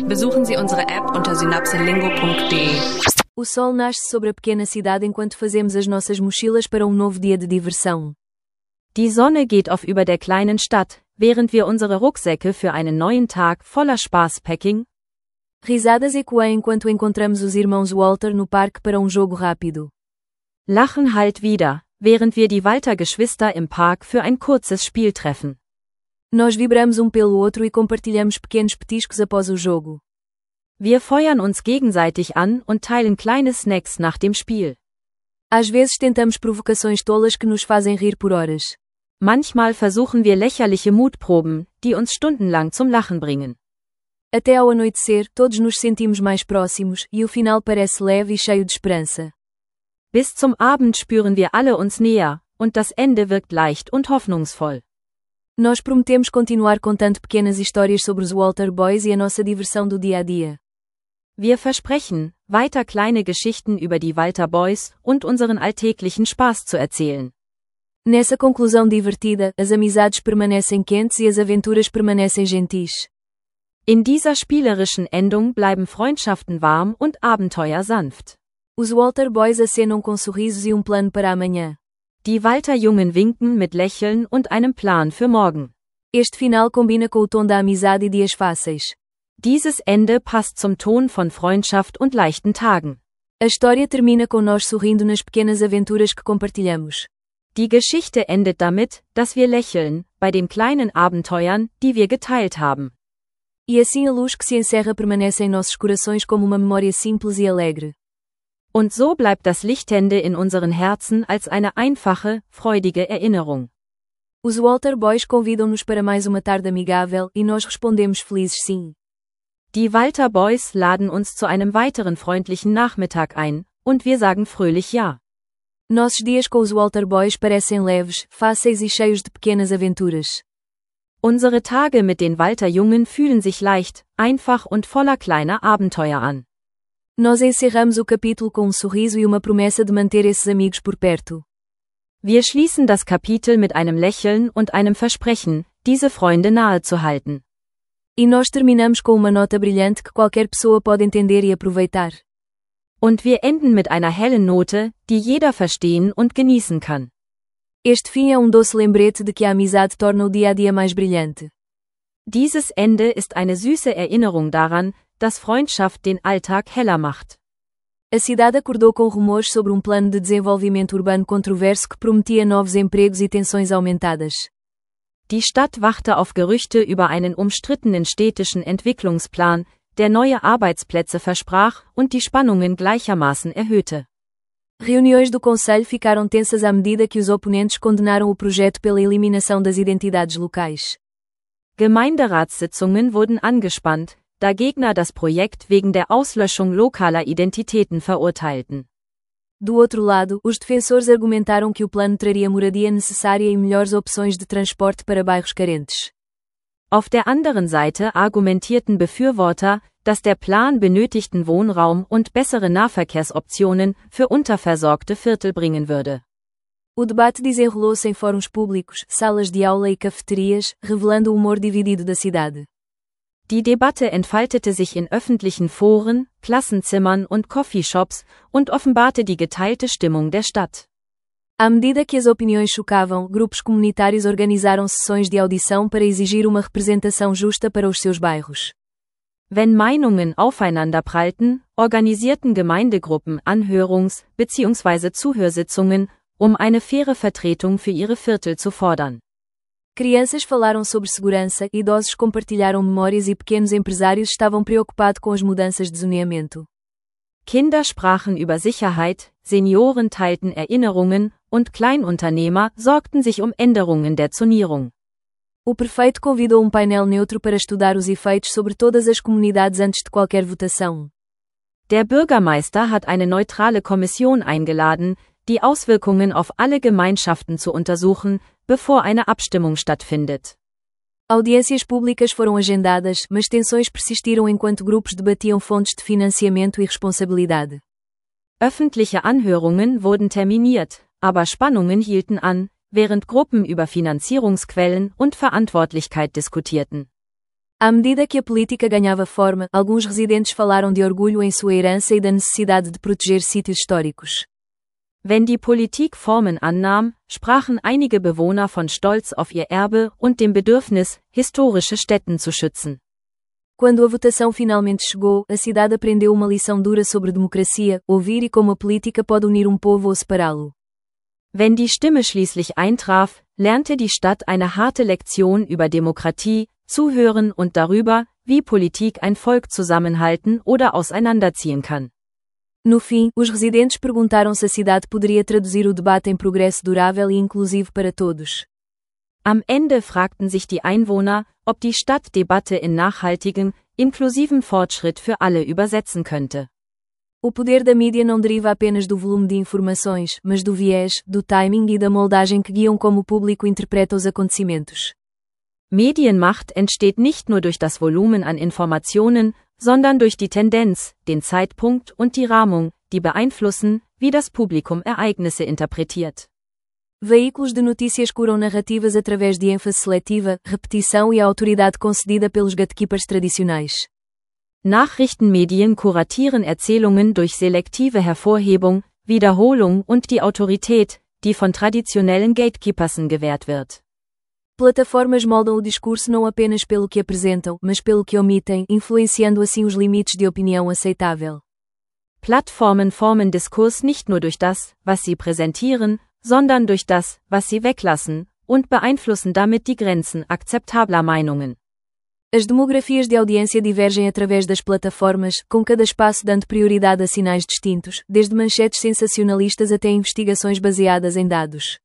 Besuchen Sie unsere App unter synapselingo.de. O sol nasce sobre a pequena cidade enquanto fazemos as nossas mochilas para novo dia de diversão. Die Sonne geht auf über der kleinen Stadt, während wir unsere Rucksäcke für einen neuen Tag voller Spaß packen. Risadas ecoam enquanto encontramos os irmãos Walter no parque para jogo rápido. Lachen hallt wieder, während wir die Walter-Geschwister im Park für ein kurzes Spiel treffen. Nós vibramos pelo outro e compartilhamos pequenos petiscos após o jogo. Wir feuern uns gegenseitig an und teilen kleine Snacks nach dem Spiel. Às vezes tentamos provocações tolas que nos fazem rir por horas. Manchmal versuchen wir lächerliche Mutproben, die uns stundenlang zum Lachen bringen. Até ao anoitecer, todos nos sentimos mais próximos, e o final parece leve e cheio de esperança. Bis zum Abend spüren wir alle uns näher, und das Ende wirkt leicht und hoffnungsvoll. Nós prometemos continuar contando pequenas histórias sobre os Walter Boys e a nossa diversão do dia a dia. Wir versprechen, weiter kleine Geschichten über die Walter Boys und unseren alltäglichen Spaß zu erzählen. Nessa conclusão divertida, as amizades permanecem quentes e as aventuras permanecem gentis. In dieser spielerischen Endung bleiben Freundschaften warm und Abenteuer sanft. Os Walter Boys acenam com sorrisos e plano para amanhã. Die Walter-Jungen winken mit Lächeln und einem Plan für morgen. Este final combina com o tom da amizade e dias fáceis. Dieses Ende passt zum Ton von Freundschaft und leichten Tagen. A história termina com nós sorrindo nas pequenas aventuras que compartilhamos. Die Geschichte endet damit, dass wir lächeln, bei den kleinen Abenteuern, die wir geteilt haben. E assim a luz que se encerra permanece em nossos corações como uma memória simples e alegre. Und so bleibt das Lichtende in unseren Herzen als eine einfache, freudige Erinnerung. Os Walter Boys convidam-nos para mais uma tarde amigável, e nós respondemos felizes sim. Die Walter Boys laden uns zu einem weiteren freundlichen Nachmittag ein, und wir sagen fröhlich ja. Nossos dias com os Walter Boys parecem leves, fáceis e cheios de pequenas aventuras. Unsere Tage mit den Walter-Jungen fühlen sich leicht, einfach und voller kleiner Abenteuer an. Nós encerramos o capítulo com sorriso e uma promessa de manter esses amigos por perto. Wir schließen das Kapitel mit einem Lächeln und einem Versprechen, diese Freunde nahe zu halten. E nós terminamos com uma nota brilhante que qualquer pessoa pode entender e aproveitar. Und wir enden mit einer hellen Note, die jeder verstehen und genießen kann. Este fim é doce lembrete de que a amizade torna o dia a dia mais brilhante. Dieses Ende ist eine süße Erinnerung daran, dass Freundschaft den Alltag heller macht. A cidade acordou com rumores sobre plano de desenvolvimento urbano controverso que prometia novos empregos e tensões aumentadas. Die Stadt wachte auf Gerüchte über einen umstrittenen städtischen Entwicklungsplan, der neue Arbeitsplätze versprach und die Spannungen gleichermaßen erhöhte. Reuniões do conselho ficaram tensas à medida que os oponentes condenaram o projeto pela eliminação das identidades locais. Gemeinderatssitzungen wurden angespannt, da Gegner das Projekt wegen der Auslöschung lokaler Identitäten verurteilten. Do outro lado, os defensores argumentaram que o plano traria moradia necessária e melhores opções de transporte para bairros carentes. Auf der anderen Seite argumentierten Befürworter, dass der Plan benötigten Wohnraum und bessere Nahverkehrsoptionen für unterversorgte Viertel bringen würde. O debate desenrolou-se em fóruns públicos, salas de aula e cafeterias, revelando o humor dividido da cidade. Die Debatte entfaltete sich in öffentlichen Foren, Klassenzimmern und Coffeeshops und offenbarte die geteilte Stimmung der Stadt. À medida que as opiniões chocavam, grupos comunitários organizaram sessões de audição para exigir uma representação justa para os seus bairros. Wenn Meinungen aufeinanderprallten, organisierten Gemeindegruppen Anhörungs- bzw. Zuhörsitzungen, eine faire Vertretung für ihre Viertel zu fordern. Crianças falaram sobre segurança, idosos compartilharam memórias e pequenos empresários estavam preocupados com as mudanças de zoneamento. Kinder sprachen über Sicherheit, Senioren teilten Erinnerungen, und Kleinunternehmer sorgten sich Änderungen der Zonierung. O prefeito convidou painel neutro para estudar os efeitos sobre todas as comunidades antes de qualquer votação. Der Bürgermeister hat eine neutrale Kommission eingeladen, die Auswirkungen auf alle Gemeinschaften zu untersuchen, bevor eine Abstimmung stattfindet. Audiências públicas foram agendadas, mas tensões persistiram enquanto grupos debatiam fontes de financiamento e responsabilidade. Öffentliche Anhörungen wurden terminiert, aber Spannungen hielten an, während Gruppen über Finanzierungsquellen und Verantwortlichkeit diskutierten. À medida que a política ganhava forma, alguns residentes falaram de orgulho em sua herança e da necessidade de proteger sítios históricos. Wenn die Politik Formen annahm, sprachen einige Bewohner von Stolz auf ihr Erbe und dem Bedürfnis, historische Stätten zu schützen. Quando a votação finalmente chegou, a cidade aprendeu uma lição dura sobre democracia, ouvir e como a política pode unir povo ou separá-lo. Wenn die Stimme schließlich eintraf, lernte die Stadt eine harte Lektion über Demokratie, Zuhören und darüber, wie Politik ein Volk zusammenhalten oder auseinanderziehen kann. No fim, os residentes perguntaram se a cidade poderia traduzir o debate em progresso durável e inclusivo para todos. Am Ende fragten sich die Einwohner, ob die Stadt Debatte in nachhaltigen, inklusiven Fortschritt für alle übersetzen könnte. O poder da mídia não deriva apenas do volume de informações, mas do viés, do timing e da moldagem que guiam como o público interpreta os acontecimentos. Medienmacht entsteht nicht nur durch das Volumen an Informationen, sondern durch die Tendenz, den Zeitpunkt und die Rahmung, die beeinflussen, wie das Publikum Ereignisse interpretiert. Veículos de notícias curam narrativas através de ênfase seletiva, repetição e a autoridade concedida pelos gatekeepers tradicionais. Nachrichtenmedien kuratieren Erzählungen durch selektive Hervorhebung, Wiederholung und die Autorität, die von traditionellen Gatekeepers gewährt wird. Plataformas moldam o discurso não apenas pelo que apresentam, mas pelo que omitem, influenciando assim os limites de opinião aceitável. Plattformen formen Diskurs nicht nur durch das, was sie präsentieren, sondern durch das, was sie weglassen, und beeinflussen damit die Grenzen akzeptabler Meinungen. As demografias de audiência divergem através das plataformas, com cada espaço dando prioridade a sinais distintos, desde manchetes sensacionalistas até investigações baseadas em dados.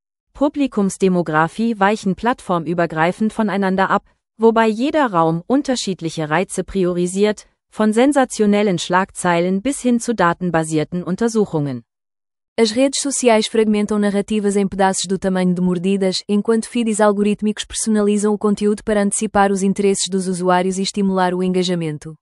Publikumsdemografie weichen plattformübergreifend voneinander ab, wobei jeder Raum unterschiedliche Reize priorisiert, von sensationellen Schlagzeilen bis hin zu datenbasierten Untersuchungen. As redes sociais fragmentam narrativas em pedaços do tamanho de mordidas, enquanto feeds algorítmicos personalizam o conteúdo para antecipar os interesses dos usuários e estimular o engajamento.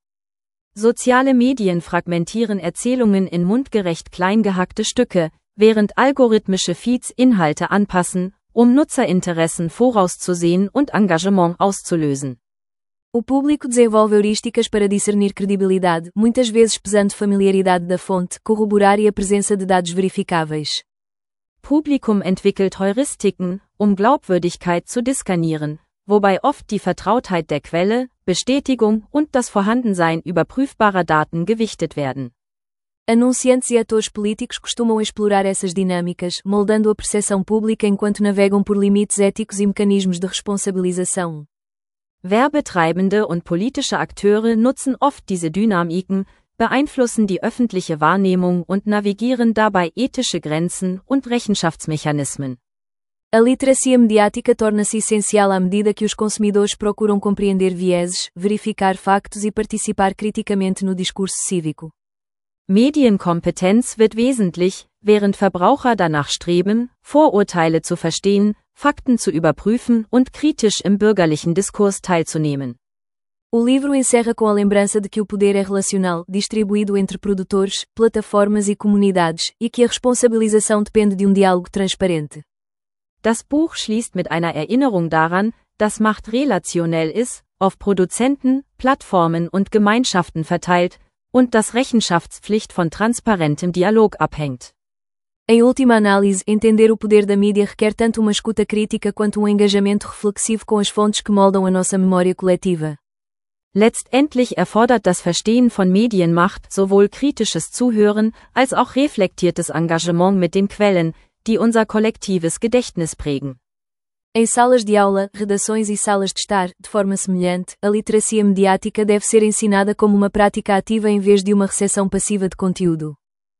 Soziale Medien fragmentieren Erzählungen in mundgerecht klein gehackte Stücke, während algorithmische Feeds Inhalte anpassen, Nutzerinteressen vorauszusehen und Engagement auszulösen. O público desenvolve heurísticas para discernir credibilidade, muitas vezes pesando familiaridade da fonte, corroborar e a presença de dados verificáveis. Publikum entwickelt Heuristiken, Glaubwürdigkeit zu diskernieren, wobei oft die Vertrautheit der Quelle, Bestätigung und das Vorhandensein überprüfbarer Daten gewichtet werden. Anunciantes e atores políticos costumam explorar essas dinâmicas, moldando a percepção pública enquanto navegam por limites éticos e mecanismos de responsabilização. Werbetreibende und politische Akteure nutzen oft diese Dynamiken, beeinflussen die öffentliche Wahrnehmung und navigieren dabei ethische Grenzen und Rechenschaftsmechanismen. A literacia mediática torna-se essencial à medida que os consumidores procuram compreender vieses, verificar factos e participar criticamente no discurso cívico. Medienkompetenz wird wesentlich, während Verbraucher danach streben, Vorurteile zu verstehen, Fakten zu überprüfen und kritisch im bürgerlichen Diskurs teilzunehmen. O livro encerra com a lembrança de que o poder é relacional, distribuído entre produtores, plataformas e comunidades, e que a responsabilização depende de diálogo transparente. Das Buch schließt mit einer Erinnerung daran, dass Macht relationell ist, auf Produzenten, Plattformen und Gemeinschaften verteilt, und dass Rechenschaftspflicht von transparentem Dialog abhängt. Em última análise, entender o poder da mídia requer tanto uma escuta crítica quanto engajamento reflexivo com as fontes que moldam a nossa memória coletiva. Letztendlich erfordert das Verstehen von Medienmacht sowohl kritisches Zuhören als auch reflektiertes Engagement mit den Quellen, die unser kollektives Gedächtnis prägen. Em salas de aula, redações e salas de estar, de forma semelhante, a literacia mediática deve ser ensinada como uma prática ativa em vez de uma recepção passiva de conteúdo.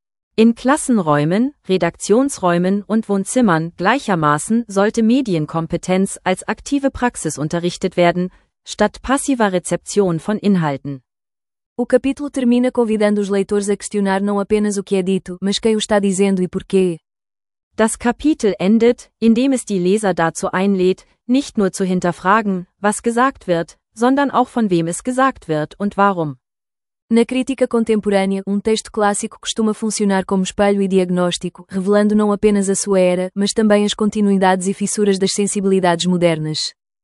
In Klassenräumen, Redaktionsräumen und Wohnzimmern gleichermaßen sollte Medienkompetenz als aktive Praxis unterrichtet werden, statt passiver Rezeption von Inhalten. O capítulo termina convidando os leitores a questionar não apenas o que é dito, mas quem o está dizendo e porquê. Das Kapitel endet, indem es die Leser dazu einlädt, nicht nur zu hinterfragen, was gesagt wird, sondern auch von wem es gesagt wird und warum. Na crítica contemporânea, texto clássico costuma funcionar como espelho e diagnóstico, revelando não apenas a sua era, mas também as continuidades e fissuras das sensibilidades modernas.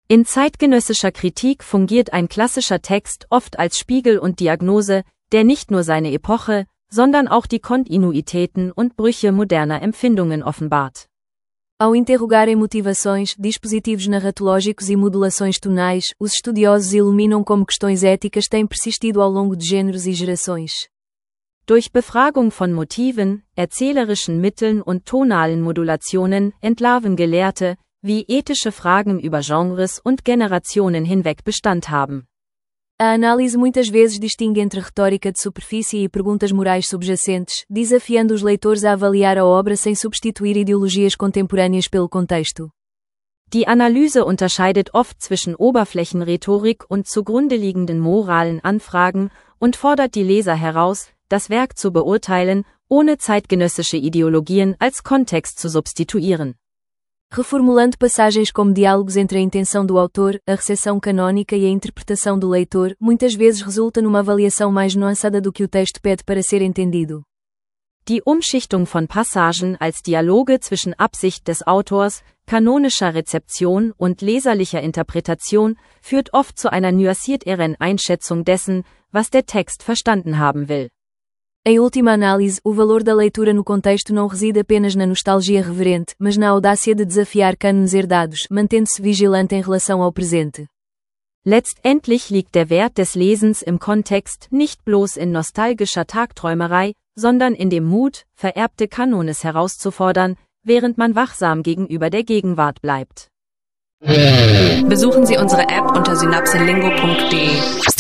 In zeitgenössischer Kritik fungiert ein klassischer Text oft als Spiegel und Diagnose, der nicht nur seine Epoche, sondern auch die Kontinuitäten und Brüche moderner Empfindungen offenbart. Ao interrogarem motivações, dispositivos narratológicos e modulações tonais, os estudiosos iluminam como questões éticas têm persistido ao longo de gêneros e gerações. Durch Befragung von Motiven, erzählerischen Mitteln und tonalen Modulationen entlarven Gelehrte, wie ethische Fragen über Genres und Generationen hinweg Bestand haben. A análise muitas vezes distingue entre retórica de superfície e perguntas morais subjacentes, desafiando os leitores a avaliar a obra sem substituir ideologias contemporâneas pelo contexto. Die Analyse unterscheidet oft zwischen Oberflächenrhetorik und zugrunde liegenden moralen Anfragen und fordert die Leser heraus, das Werk zu beurteilen, ohne zeitgenössische Ideologien als Kontext zu substituieren. Reformulando passagens como diálogos entre a intenção do autor, a recepção canônica e a interpretação do leitor, muitas vezes resulta numa avaliação mais nuançada do que o texto pede para ser entendido. Die Umschichtung von Passagen als Dialoge zwischen Absicht des Autors, kanonischer Rezeption und leserlicher Interpretation führt oft zu einer nuancierteren Einschätzung dessen, was der Text verstanden haben will. Em última análise, o valor da leitura no contexto não reside apenas na nostalgia reverente, mas na audácia de desafiar cânones herdados, mantendo-se vigilante em relação ao presente. Letztendlich liegt der Wert des Lesens im Kontext nicht bloß in nostalgischer Tagträumerei, sondern in dem Mut, vererbte Kanones herauszufordern, während man wachsam gegenüber der Gegenwart bleibt. Besuchen Sie unsere App unter synapselingo.de.